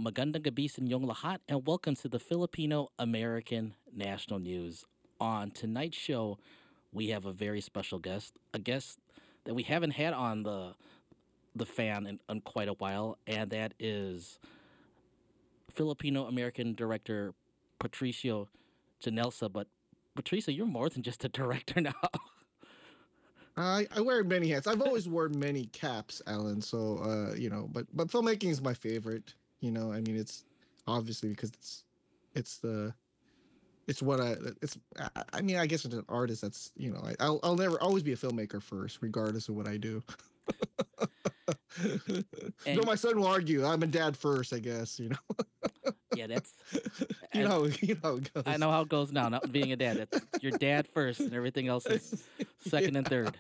Magandang gabi sa inyong lahat, and welcome to the Filipino American National News. On tonight's show, we have a very special guest, a guest that we haven't had on the fan in quite a while, and that is Filipino American director Patricio Janelsa. But Patricio, you're more than just a director now. I wear many hats. I've always worn many caps, Alan. So but filmmaking is my favorite. I mean, it's obviously because it's the it's what I mean, I guess as an artist, that's I'll never always be a filmmaker first, regardless of what I do. Though And my son will argue, I'm a dad first. I guess yeah, that's you know I, how it I goes. know how it goes now. Not being a dad, that's your dad first, and everything else is Yeah. second and third.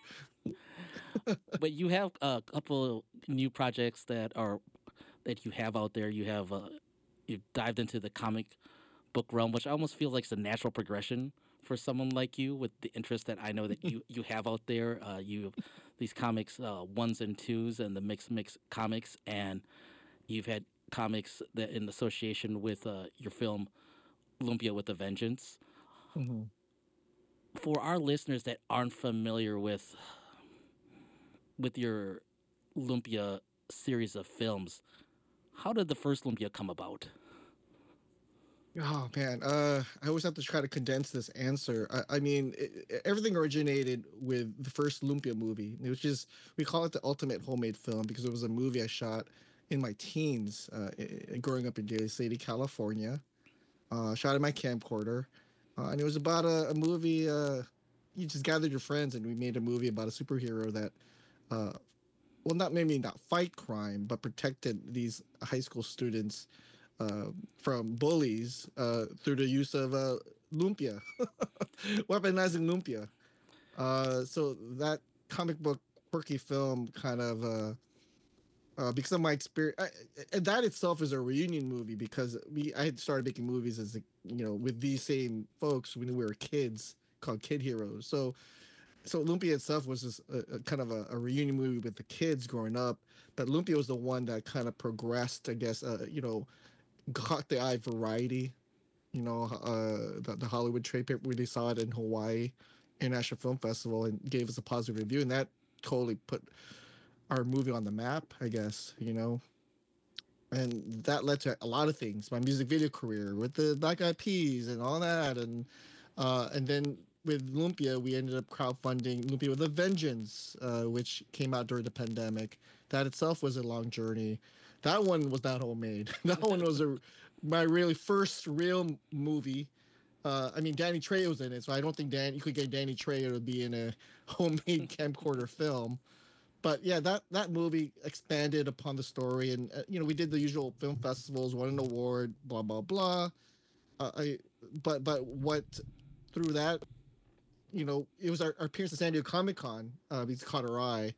But you have a couple new projects that you have out there. You dived into the comic book realm, which I almost feel like it's a natural progression for someone like you with the interest that I know that you have out there. You these comics ones and twos and the mix comics, and you've had comics that in association with your film Lumpia with a Vengeance. Mhm. For our listeners that aren't familiar with your Lumpia series of films, how did the first Lumpia come about? Oh man, I always have to try to condense this answer. I mean, everything originated with the first Lumpia movie, which is we call it the ultimate homemade film because it was a movie I shot in my teens, growing up in Daly City, California. Shot in my camcorder, and it was about a movie. You just gathered your friends and we made a movie about a superhero that, uh, well, not maybe not fight crime, but protected these high school students uh, from bullies through the use of lumpia, weaponizing lumpia. So that comic book quirky film kind of because of my experience, and that itself is a reunion movie because I had started making movies as with these same folks when we were kids called Kid Heroes. So Lumpia itself was just a kind of a reunion movie with the kids growing up, but Lumpia was the one that kind of progressed, I guess, caught the eye Variety, the Hollywood trade paper where they saw it in Hawaii International Film Festival and gave us a positive review, and that totally put our movie on the map, I guess, and that led to a lot of things. My music video career with the Black Eyed Peas and all that, and then with Lumpia, we ended up crowdfunding Lumpia with a Vengeance, which came out during the pandemic. That itself was a long journey. That one was not homemade. That one was my really first real movie. I mean, Danny Trejo was in it, so I don't think you could get Danny Trejo to be in a homemade camcorder film. But yeah, that movie expanded upon the story, and we did the usual film festivals, won an award, blah blah blah. I but what through that, it was our appearance at San Diego Comic Con. We caught our eye.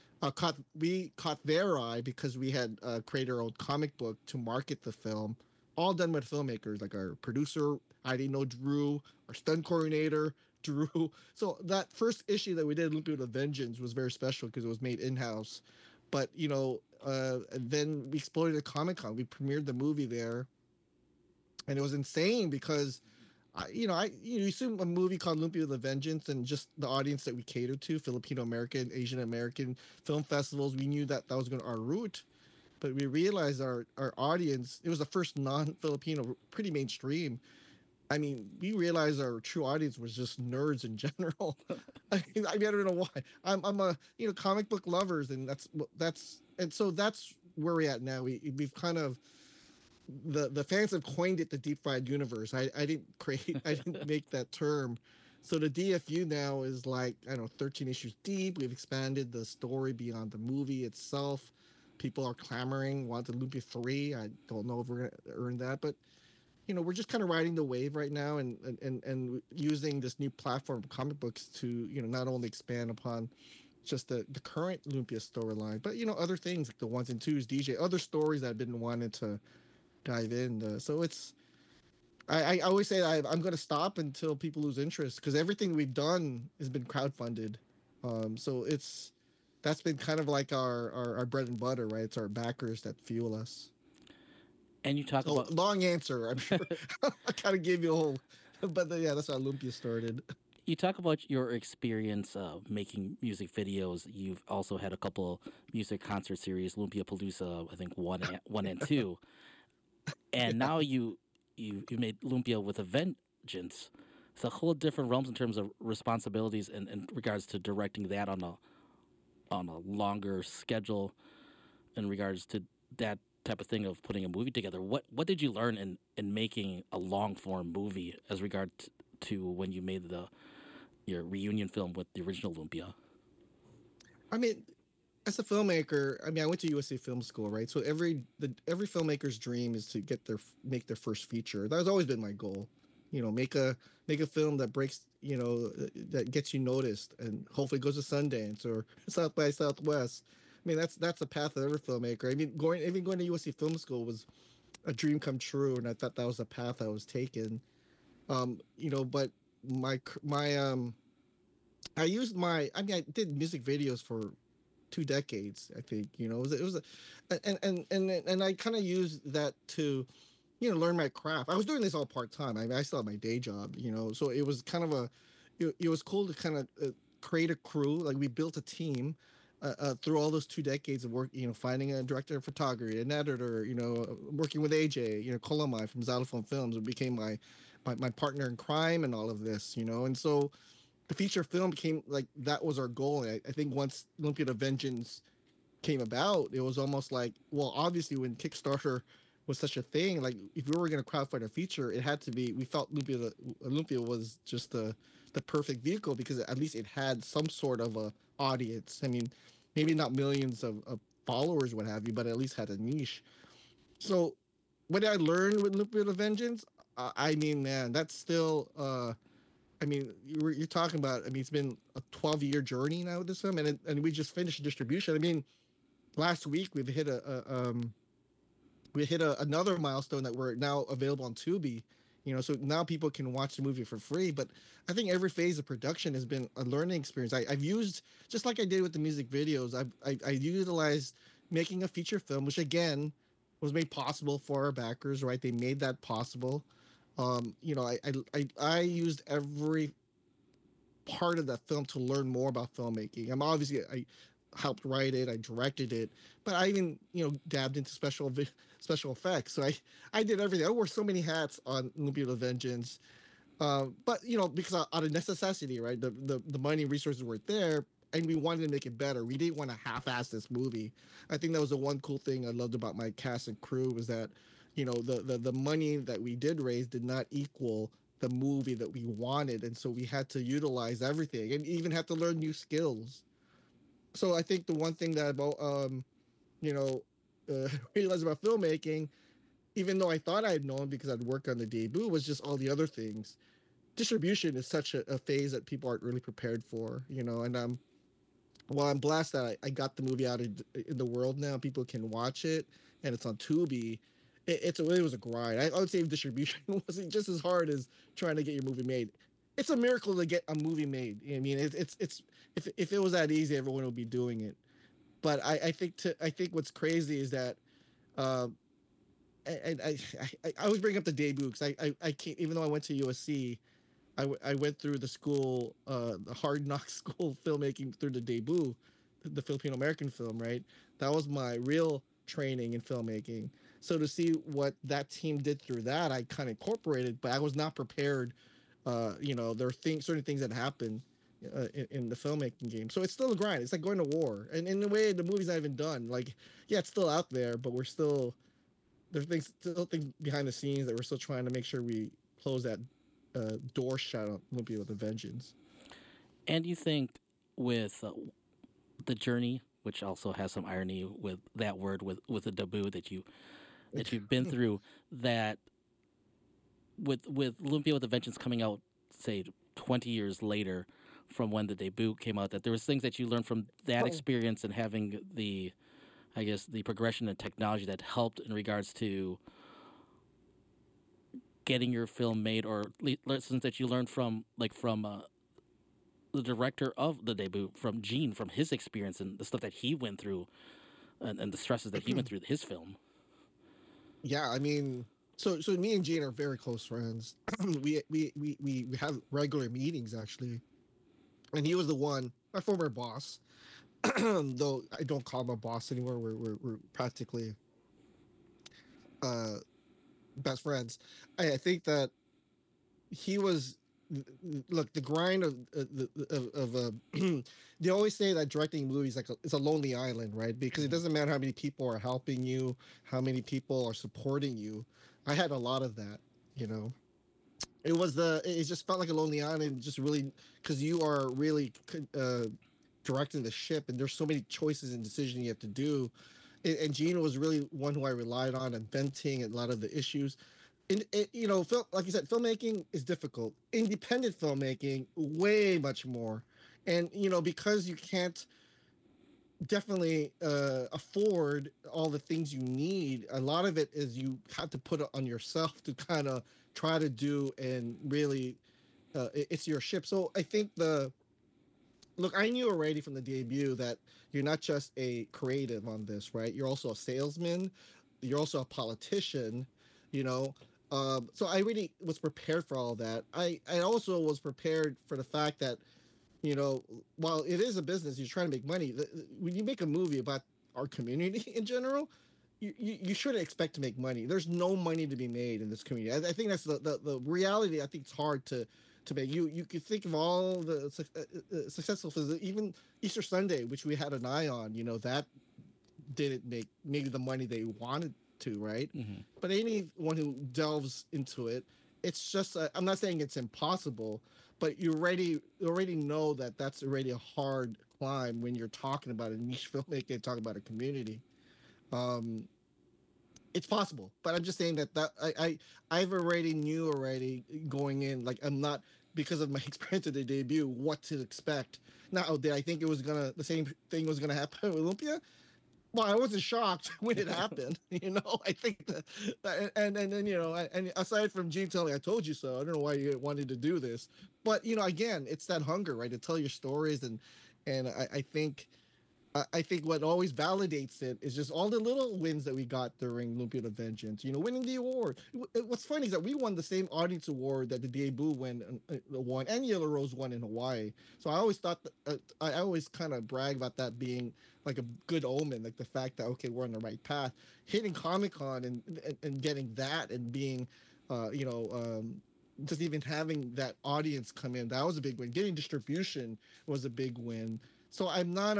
We caught their eye because we had created our own comic book to market the film, all done with filmmakers like our producer. I didn't know Drew, our stunt coordinator, Drew. So that first issue that we did, Olympia with a Vengeance, was very special because it was made in house. But and then we exploded at Comic Con. We premiered the movie there, and it was insane because you assume a movie called Lumpia with a Vengeance and just the audience that we cater to, Filipino American, Asian American film festivals, we knew that was going to our route, but we realized our audience, it was the first non-Filipino, pretty mainstream. I mean, we realized our true audience was just nerds in general. I don't know why. I'm a comic book lovers, and and so that's where we're at now. We've kind of the fans have coined it the deep fried universe. I didn't create, I didn't make that term. So the DFU now is like, I don't know, 13 issues deep. We've expanded the story beyond the movie itself. People are clamoring, want the Lumpia 3. I don't know if we're going to earn that, but we're just kind of riding the wave right now, and using this new platform of comic books to, not only expand upon just the current Lumpia storyline, but other things like the ones and twos, DJ, other stories that I've been wanting to dive in. So I always say I'm going to stop until people lose interest because everything we've done has been crowdfunded. So that's been kind of like our bread and butter, right? It's our backers that fuel us. And you talk So about long answer, I'm sure. I kind of gave you a whole, but yeah, that's how Lumpia started. you talk about your experience making music videos. You've also had a couple music concert series, Lumpia Palooza, I think one and two, and Yeah. now you made Lumpia with a Vengeance. It's a whole different realms in terms of responsibilities and in regards to directing that on a longer schedule in regards to that type of thing of putting a movie together. What did you learn in making a long form movie as regard to when you made the your reunion film with the original Lumpia? I mean, as a filmmaker, I mean, I went to USC Film School, right? So every filmmaker's dream is to make their first feature. That has always been my goal. You know, make a film that breaks, that gets you noticed, and hopefully goes to Sundance or South by Southwest. I mean, that's the path of every filmmaker. I mean, going to USC Film School was a dream come true, and I thought that was the path I was taking. But my I used my I mean I did music videos for 2 decades. I think and I kind of used that to learn my craft. I was doing this all part time. I mean, I still have my day job, so it was kind of it was cool to kind of create a crew. Like we built a team. Through all those 2 decades of work, finding a director of photography, an editor, working with AJ, Colomai from Xylophone Films, who became my partner in crime and all of this, and so the feature film became like that was our goal. I think once Olympia the Vengeance came about, it was almost like, well, obviously when Kickstarter was such a thing, like if we were going to crowdfund a feature, it had to be. We felt Olympia was just the perfect vehicle because at least it had some sort of a audience. I mean, maybe not millions of followers, what have you, but at least had a niche. So what did I learn with Olympia the Vengeance? I mean, man, that's still. I mean, you're talking about. I mean, it's been a 12-year journey now with this film, and we just finished distribution. I mean, last week we hit another milestone that we're now available on Tubi. So now people can watch the movie for free. But I think every phase of production has been a learning experience. I've used just like I did with the music videos. I utilized making a feature film, which again was made possible for our backers. Right, they made that possible. I used every part of that film to learn more about filmmaking. I helped write it, I directed it, but I even dabbed into special effects. So I did everything. I wore so many hats on Olympia the Vengeance. But because out of necessity, right? The money and resources weren't there, and we wanted to make it better. We didn't want to half-ass this movie. I think that was the one cool thing I loved about my cast and crew was that, the money that we did raise did not equal the movie that we wanted, and so we had to utilize everything and even had to learn new skills. So I think the one thing that about you know realized about filmmaking, even though I thought I had known because I'd worked on the debut, was just all the other things. Distribution is such a phase that people aren't really prepared for, and well, I'm blessed that I got the movie out in the world now. People can watch it, and it's on Tubi. It was a grind. I would say distribution wasn't just as hard as trying to get your movie made. It's a miracle to get a movie made. I mean, it's if it was that easy, everyone would be doing it. But I think what's crazy is that um, I always bring up the debut because I can't, even though I went to USC, I went through the school, the hard knock school filmmaking through the debut, the Filipino American film, right? That was my real training in filmmaking. So to see what that team did through that, I kind of incorporated, but I was not prepared. There are certain things that happen in the filmmaking game. So it's still a grind. It's like going to war. And in a way, the movie's not even done. Like, yeah, it's still out there, but there's still things behind the scenes that we're still trying to make sure we close that door shut on Olympia with a Vengeance. And you think with the journey, which also has some irony with that word with the debut that you've been through, that with Olympia with a Vengeance coming out, say 20 years later from when the debut came out, that there was things that you learned from that experience and having the, I guess, the progression in technology that helped in regards to getting your film made, or lessons that you learned from the director of the debut, from Gene, from his experience and the stuff that he went through, and the stresses that he went through his film. Yeah, I mean, so me and Gene are very close friends. We have regular meetings actually, and he was the one, my former boss. Though I don't call him a boss anymore. We're practically uh best friends. I think that he was look the grind of they always say that directing movies like it's a lonely island, right? Because it Mhm. doesn't matter how many people are helping you, how many people are supporting you. I had a lot of that, you know. It just felt like a lonely island, just really because you are really directing the ship, and there's so many choices and decisions you have to do. And Gina was really one who I relied on and venting a lot of the issues. You know, like you said, filmmaking is difficult. Independent filmmaking, way much more. And you know, because you can't definitely afford all the things you need, a lot of it is you have to put it on yourself to kind of try to do and really it's your ship. So I think the look, I knew already from the debut that you're not just a creative on this, right? You're also a salesman. You're also a politician, you know. So I really was prepared for all that. I also was prepared for the fact that, you know, while it is a business, you're trying to make money. When you make a movie about our community in general, you shouldn't expect to make money. There's no money to be made in this community. I think that's the reality. I think it's hard to make. You could think of all the successful films, even Easter Sunday, which we had an eye on. You know that didn't make maybe the money they wanted to, right? Mhm. But anyone who delves into it, it's just I'm not saying it's impossible, but you already know that that's already a hard climb when you're talking about a niche filmmaker, talking about a community. Um, it's possible, but I'm just saying I've already knew already going in, like I'm not because of my experience at the debut what to expect. Now, did I think it was gonna the same thing was gonna happen with Olympia? Well, I wasn't shocked when it happened. You know, I think and then you know, and aside from Gene telling me, "I told you so," I don't know why you wanted to do this, but you know, again, it's that hunger, right, to tell your stories, and I think I think what always validates it is just all the little wins that we got during Lumpia the Vengeance. You know, winning the award. What's funny is that we won the same audience award that the debut won and Yellow Rose won in Hawaii. So I always thought that, I always kind of brag about that being like a good omen, like the fact that okay, we're on the right path. Hitting Comic Con and getting that and being, you know. Just even having that audience come in, that was a big win. Getting distribution was a big win. So I'm not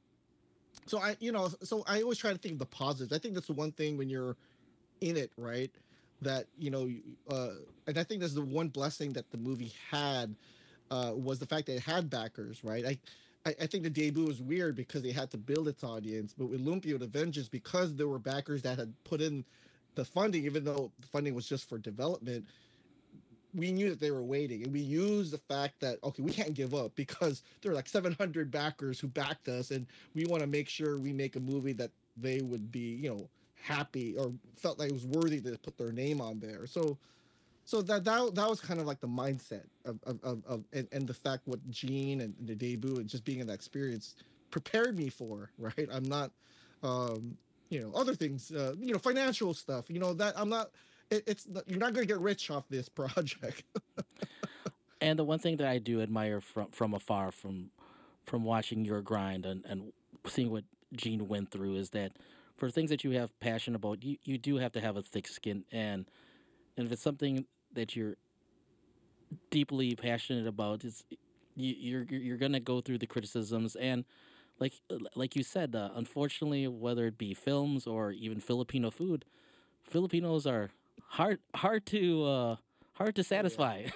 so I, you know, so I always try to think of the positives. I think that's the one thing when you're in it, right? That you know, and I think that's the one blessing that the movie had was the fact that it had backers, right? I think the debut was weird because they had to build its audience, but with Lumpio the Avengers, because there were backers that had put in the funding, even though the funding was just for development, we knew that they were waiting, and we used the fact that okay, we can't give up because there are like 700 backers who backed us, and we want to make sure we make a movie that they would be, you know, happy or felt like it was worthy to put their name on there. So that was kind of like the mindset and the fact what Gene and the debut and just being in that experience prepared me for, right? I'm not you know, other things, you know, financial stuff, you know, that I'm not it's you're not going to get rich off this project. And the one thing that I do admire from afar, from watching your grind and seeing what Gene went through, is that for things that you have passion about, you do have to have a thick skin, and if it's something that you're deeply passionate about, you're gonna go through the criticisms and like you said, unfortunately, whether it be films or even Filipino food, Filipinos are hard to Oh yeah. satisfy.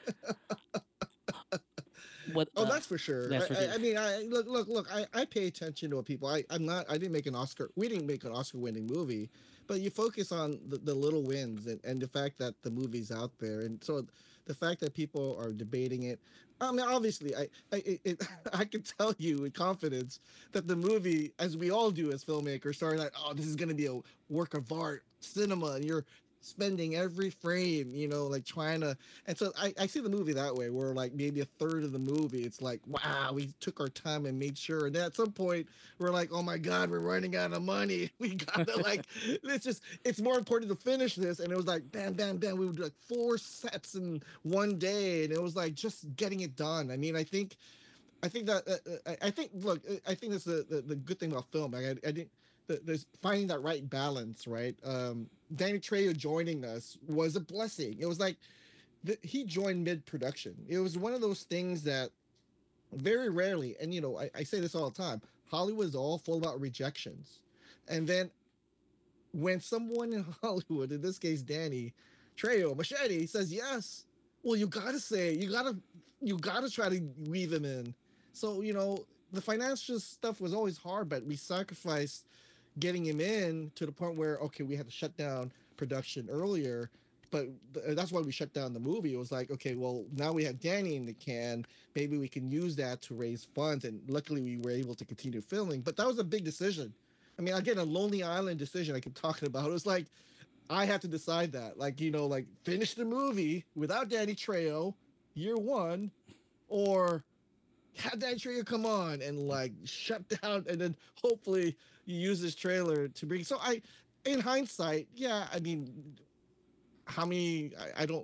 what Oh, that's for sure. that's for sure. I mean, look. I pay attention to what people. I'm not. I didn't make an Oscar. We didn't make an Oscar-winning movie, but you focus on the little wins and the fact that the movie's out there, and so the fact that people are debating it. I mean, obviously, I can tell you with confidence that the movie, as we all do as filmmakers, starting like, oh, this is going to be a work of art, cinema, and you're spending every frame, like trying to. And so I see the movie that way, where like maybe a third of the movie, it's like, wow, we took our time and made sure. And then at some point, we're like, oh my God, we're running out of money. We gotta like, it's more important to finish this. And it was like, bam, bam, bam. We would do like 4 sets in one day. And it was like just getting it done. I mean, I think that I think look, I think that's the good thing about film. Like I didn't there's finding that right balance, right? Danny Trejo joining us was a blessing. It was like he joined mid production. It was one of those things that very rarely, and I say this all the time. Hollywood is all full about rejections, and then when someone in Hollywood, in this case Danny Trejo Machete, says yes, well you gotta try to weave him in. So the financial stuff was always hard, but we sacrificed getting him in to the point where okay, we had to shut down production earlier. But that's why we shut down the movie. It was like, okay, well, now we have Danny in the can. Maybe we can use that to raise funds. And luckily, we were able to continue filming. But that was a big decision. I mean, again, a Lonely Island decision I keep talking about. It was like, I have to decide that. Like, like finish the movie without Danny Trejo, year one, or have that trailer come on and like shut down, and then hopefully you use this trailer to bring. So in hindsight, yeah, I mean, how many? I don't,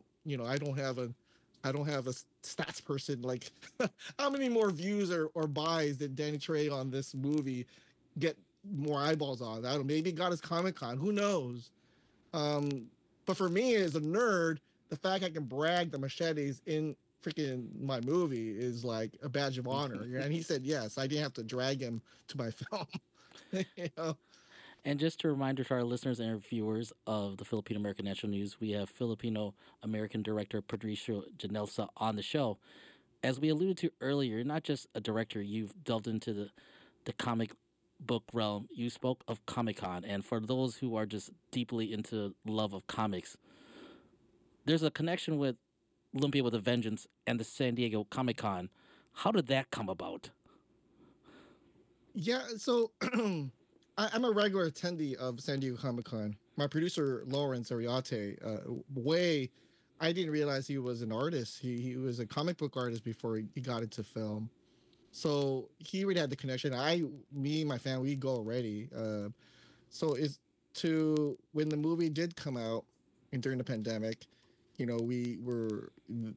I don't have a stats person like how many more views or buys did Danny Trejo on this movie get more eyeballs on? I don't know, maybe got his Comic Con. Who knows? Um, but for me as a nerd, the fact I can brag the machetes in freaking my movie is like a badge of honor. And he said yes. I didn't have to drag him to my film. you know? And just a reminder to our listeners and viewers of the Filipino American National News, we have Filipino American director Patricio Janelsa on the show. As we alluded to earlier, you're not just a director, you've delved into the comic book realm. You spoke of Comic Con, and for those who are just deeply into love of comics, there's a connection with Lumpia with a Vengeance and the San Diego Comic Con. How did that come about? Yeah. So I'm a regular attendee of San Diego Comic Con. My producer Lawrence Ariate, way I didn't realize he was an artist. He was a comic book artist before he got into film. So he already had the connection. Me, my family, we go already. So it's to when the movie did come out and during the pandemic, we were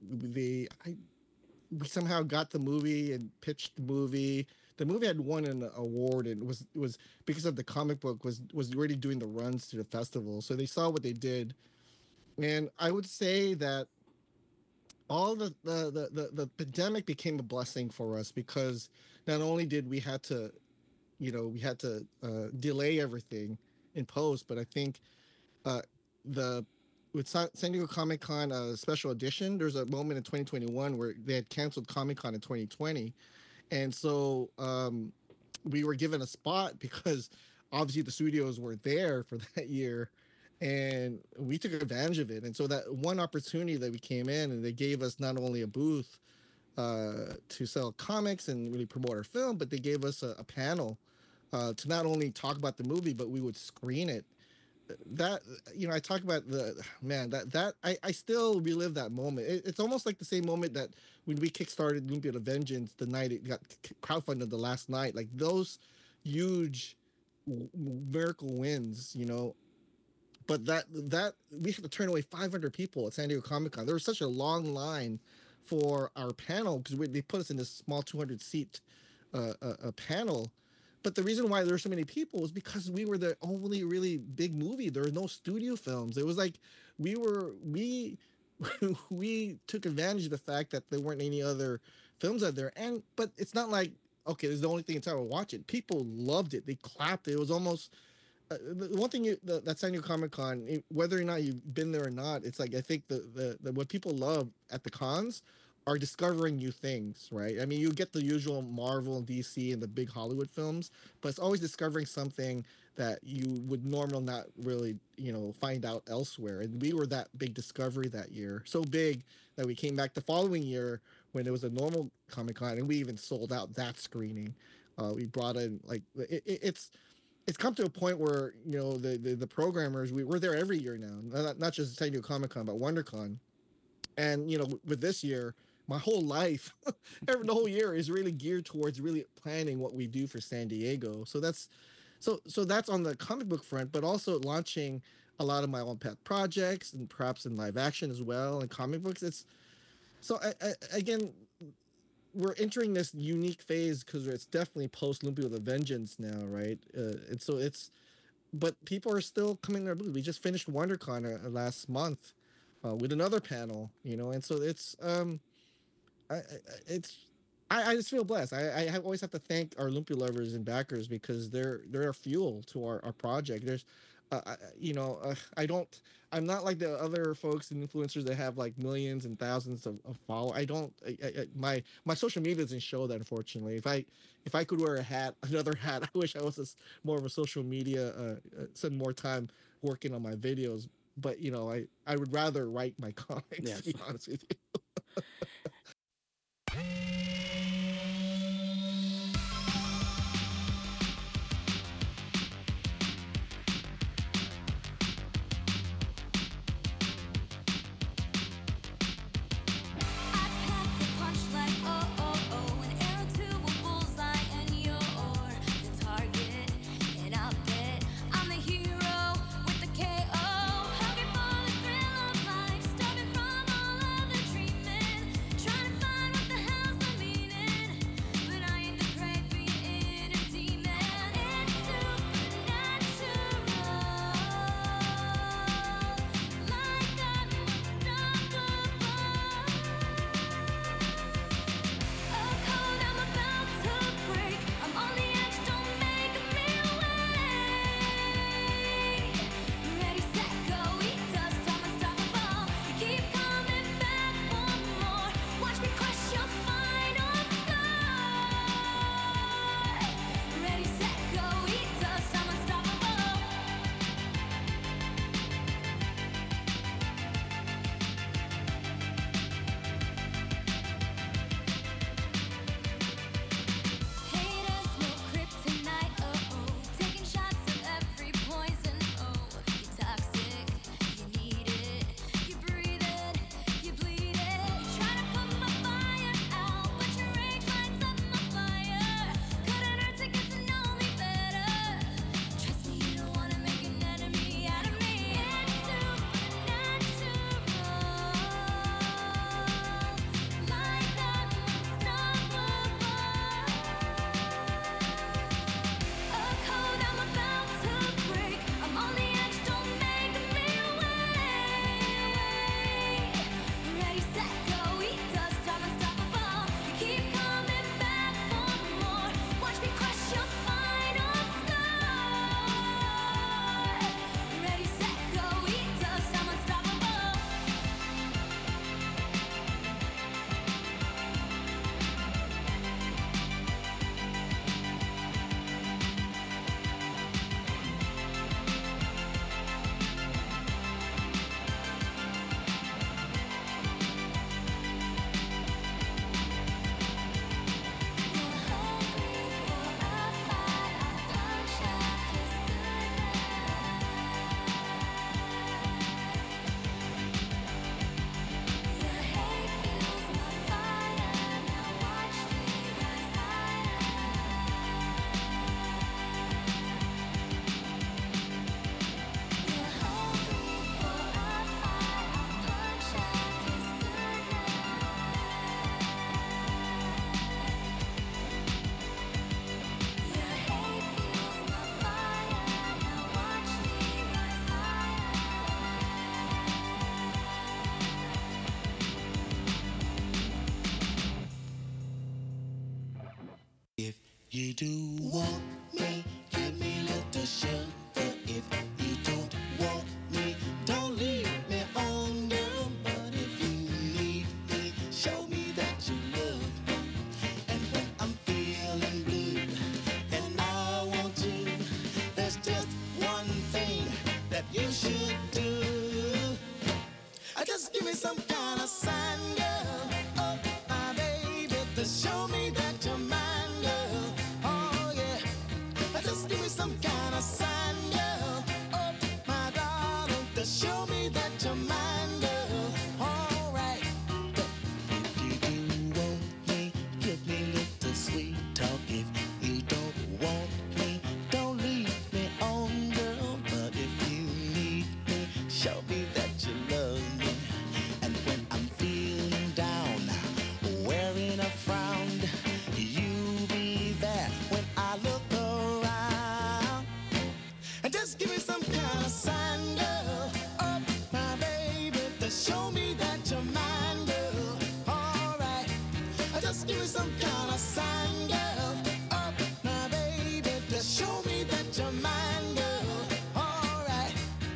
we somehow got the movie and pitched the movie. The movie had won an award and was because of the comic book was already doing the runs to the festival. So they saw what they did, and I would say that all the pandemic became a blessing for us because not only did we had to we had to delay everything in post, but I think uh, the with San Diego Comic Con special edition, there's a moment in 2021 where they had canceled Comic Con in 2020, and so we were given a spot because obviously the studios were there for that year, and we took advantage of it. And so that one opportunity that we came in, and they gave us not only a booth to sell comics and really promote our film, but they gave us a panel to not only talk about the movie, but we would screen it. That I talk about the man that I still relive that moment. It's almost like the same moment that when we kickstarted Lumpia the Vengeance the night it got crowdfunded the last night. Like those huge miracle wins, but that we had to turn away 500 people at San Diego Comic Con. There was such a long line for our panel because they put us in this small 200 seat panel. But the reason why there were so many people was because we were the only really big movie. There were no studio films. It was like we we took advantage of the fact that there weren't any other films out there. And but it's not like okay, this is the only thing in town to watch it. People loved it. They clapped. It was almost the one thing that San Diego Comic Con, whether or not you've been there or not, it's like I think the what people love at the cons are discovering new things, right? I mean, you get the usual Marvel and DC and the big Hollywood films, but it's always discovering something that you would normally not really, find out elsewhere. And we were that big discovery that year, so big that we came back the following year when it was a normal Comic Con, and we even sold out that screening. We brought in like it's it's come to a point where the programmers we're there every year now, not just San Diego Comic Con but WonderCon, and with this year, my whole life, the whole year is really geared towards really planning what we do for San Diego. So that's on the comic book front, but also launching a lot of my own pet projects and perhaps in live action as well and comic books. It's so again, we're entering this unique phase because it's definitely post Lumpia with a Vengeance now, right? And so it's, but people are still coming to our booth. We just finished WonderCon last month with another panel, and so it's I just feel blessed. I always have to thank our Lumpia lovers and backers because they're a fuel to our project. There's, I don't. I'm not like the other folks and influencers that have like millions and thousands of followers. I don't. My social media doesn't show that, unfortunately. If I could wear a hat, another hat, I wish I was more of a social media. Spend more time working on my videos. But I would rather write my comics. Yes. To be honest with you. You do want me, give me little sugar. If you don't want me, don't leave me on down. But if you need me, show me that you love me. And when I'm feeling blue and I want to, there's just one thing that you should do. Just give me some kind of sign, girl. Oh, my baby, to show me that you're mine, girl. Oh, yeah. Just give me some kind of to show me that you're mine, girl. Alright, just give me some kind of sign, girl. Oh, my baby, to show me that you're mine, girl. Alright.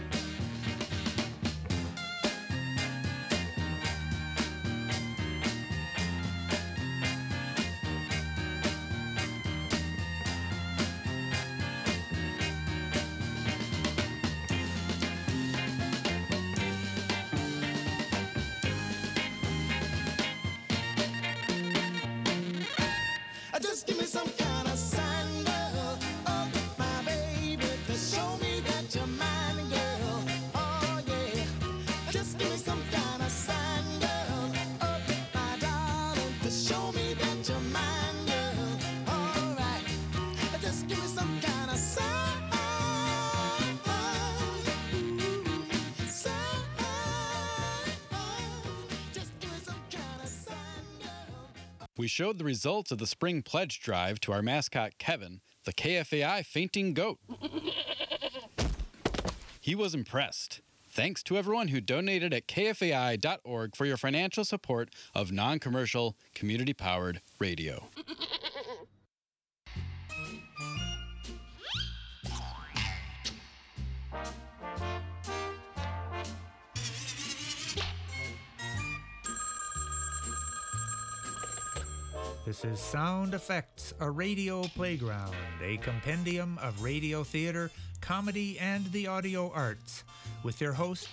Just give me some kind of sign, girl. Oh, my baby, to show me that you're mine, girl. Oh, yeah. Just give me some kind of sign, girl. Oh, my darling, to show me that you're mine, girl. All right. Just give me some kind of sign. Sign. Just give me some kind of sign, girl. We showed the results of the spring pledge drive to our mascot, Kevin, the KFAI fainting goat. He was impressed. Thanks to everyone who donated at kfai.org for your financial support of non-commercial, community-powered radio. This is Sound Effects, a radio playground, a compendium of radio theater, comedy, and the audio arts, with your host,